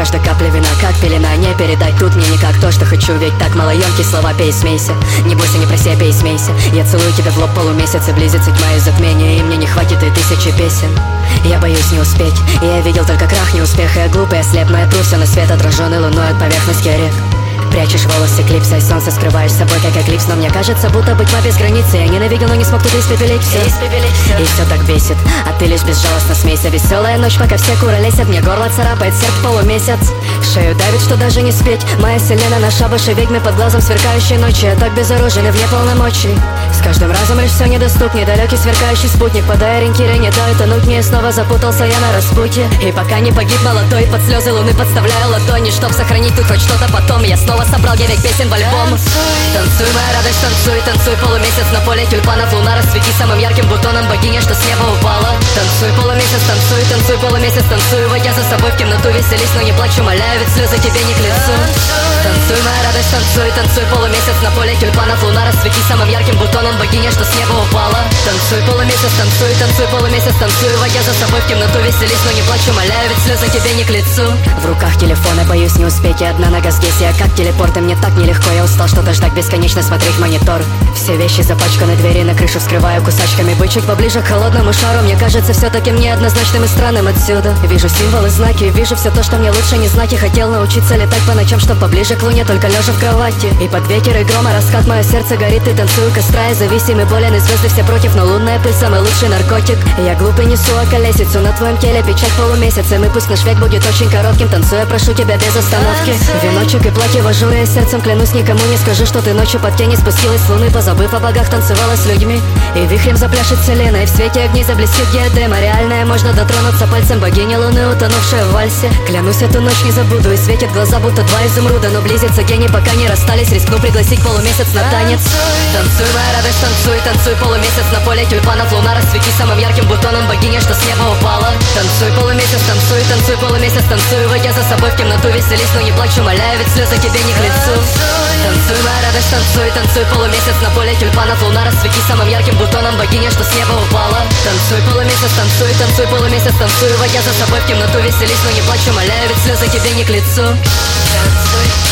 каждой капли вина, как пелена. Не передать тут мне никак то, что хочу, ведь так малоемкие слова. Пей, смейся, не бойся, не проси, пей, смейся. Я целую тебя в лоб полумесяц, и близится тьма и затмение, и мне не хватит и тысячи песен. Я боюсь не успеть, и я видел только крах, не успех. Я глупый, я слеп, но я тру все на свет, отраженный луной от поверхности рек. Прячешь волосы клипса и солнце скрываешь собой, как эклипс. Но мне кажется, будто быть тьма без границы. Я ненавидел, но не смог тут испепелить все. И все так бесит, а ты лишь безжалостно смейся. Веселая ночь, пока все куролесят. Мне горло царапает серп полумесяц. Шею давит, что даже не спеть. Моя селена на шабаше ведьмы под глазом сверкающей ночи. Я так безоружен и вне полномочий. С каждым разом лишь все недоступнее. Далекий сверкающий спутник, подай ориентиры, не дай тонуть мне. Снова запутался я на распутье. И пока не погиб молодой, под слезы луны подставляю ладони, чтоб сохранить тут хоть что-то потом. Я снова собрал 9 песен в альбом. Танцуй, моя радость, танцуй, танцуй. Полумесяц на поле тюльпанов, луна расцвети самым ярким бутоном богиня, что с неба упала. Танцуй, полумесяц, танцуй, танцуй, полумесяц, танцуй. Водя за собой в темноту, веселись, но не плачь, умоляю, ведь слезы тебе не к лицу. Танцуй, моя радость, танцуй, танцуй. Полумесяц на поле тюльпанов, луна расцвети самым ярким бутоном богиня, что с неба упала. Танцуй, полумесяц, танцуй, танцуй, полумесяц, танцуй. Водя за собой в темноту, веселись, но не плачь, умоляю, ведь слезы тебе не к лицу. В руках телефона, боюсь не успеть, и одна нога здесь, я как телепорт, и мне так нелегко. Я устал что-то ждать, бесконечно смотреть в монитор. Все вещи запачканы, двери на крышу вскрываю кусачками. Быть чуть поближе к холодному шару, мне кажется все-таки мне однозначным и странным отсюда. Вижу символы, знаки, вижу все то, что мне лучше не знать. И хотел научиться летать по ночам, чтоб поближе к луне, только лежа в кровати. И под ветер и грома раскат, мое сердце горит, и танцую костра. И зависимый, болен, и звезды все против, но лунная пыль самый лучший наркотик. Я глупый несу околесицу, на твоем теле печать полумесяца. И пусть наш век будет очень коротким, танцуя, прошу тебя без остановки. Веночек и платье в ажуре, сердцем клянусь, никому не скажи, что ты ночью под тени спустилась с луны, позабыв о богах, танцевала с людьми. И вихрем запляшет вселенная, и в свете огней заблестит диадема реальная. Можно дотронуться пальцем богини луны, утонувшая в вальсе. Клянусь, эту ночь не забуду, и светят глаза, будто два изумруда. Но близится гений, пока не расстались, рискну пригласить полумесяц на танец. Танцуй, моя радость, танцуй, танцуй, полумесяц на поле тюльпанов, луна расцвети самым ярким бутоном богиня, что с неба упала. Танцуй, полумесяц, танцуй, танцуй, полумесяц, танцуй. Водя за собой в темноту, веселись, но не плачь, умоляю, ведь слезы тебе не к лицу. Танцуй, моя радость, танцуй, танцуй, полумесяц на поле тюльпанов, луна расцвети самым ярким бутоном богиня, что с неба упала. Танцуй, полумесяц, танцуй, танцуй, полумесяц, танцуй. Водя за собой в темноту, веселись, но не плачь, умоляю, ведь слезы тебе не к лицу. Танцуй.